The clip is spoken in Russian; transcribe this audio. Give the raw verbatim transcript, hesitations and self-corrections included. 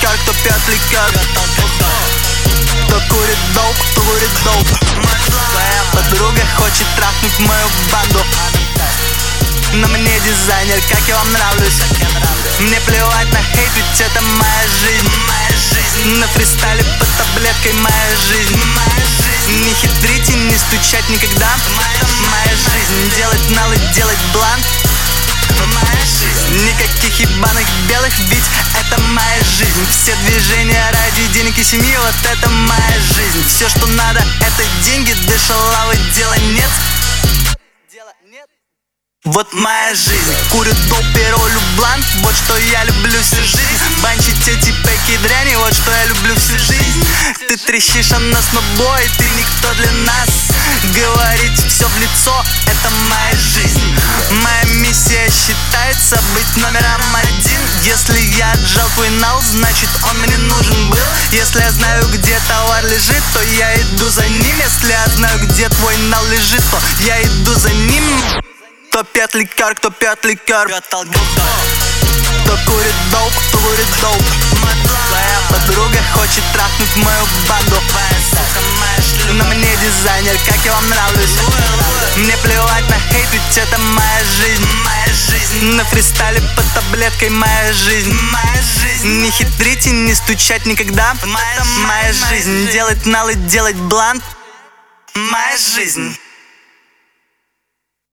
ликер, кто пьет ликер, кто курит доп, кто курит доп. Твоя подруга хочет трахнуть мою банду, но мне дизайнер, как я вам нравлюсь. Мне плевать на хейт, ведь это моя жизнь. На фристайле под таблеткой моя жизнь. Не хитрить и не стучать никогда. Моя жизнь. Делать налы, делать блант. Моя жизнь. Никаких ебаных белых, ведь это моя жизнь. Все движения ради денег и семьи, вот это моя жизнь. Все, что надо, это деньги, да шалавы, дела нет. Вот моя жизнь. Курю доп и ролю блант, вот что я люблю всю жизнь. Банчить эти пэки дряни, вот что я люблю всю жизнь. Ты трещишь, а нас мобой, ты никто для нас. Говорить все в лицо, это моя жизнь. Моя миссия считается быть номером один. Если я отжал твой нал, значит он мне нужен был. Если я знаю, где товар лежит, то я иду за ним. Если я знаю, где твой нал лежит, то я иду за ним. Кто пьет ликер, кто пьет ликер, кто курит доп, кто курит доп. Твоя подруга хочет трахнуть мою банду, но мне дизайнер, как я вам нравлюсь. Мне плевать на хейт, ведь это моя жизнь. На фристайле под таблеткой моя жизнь. Не хитрить и не стучать никогда. Моя жизнь. Делать налы, делать блант. Моя жизнь.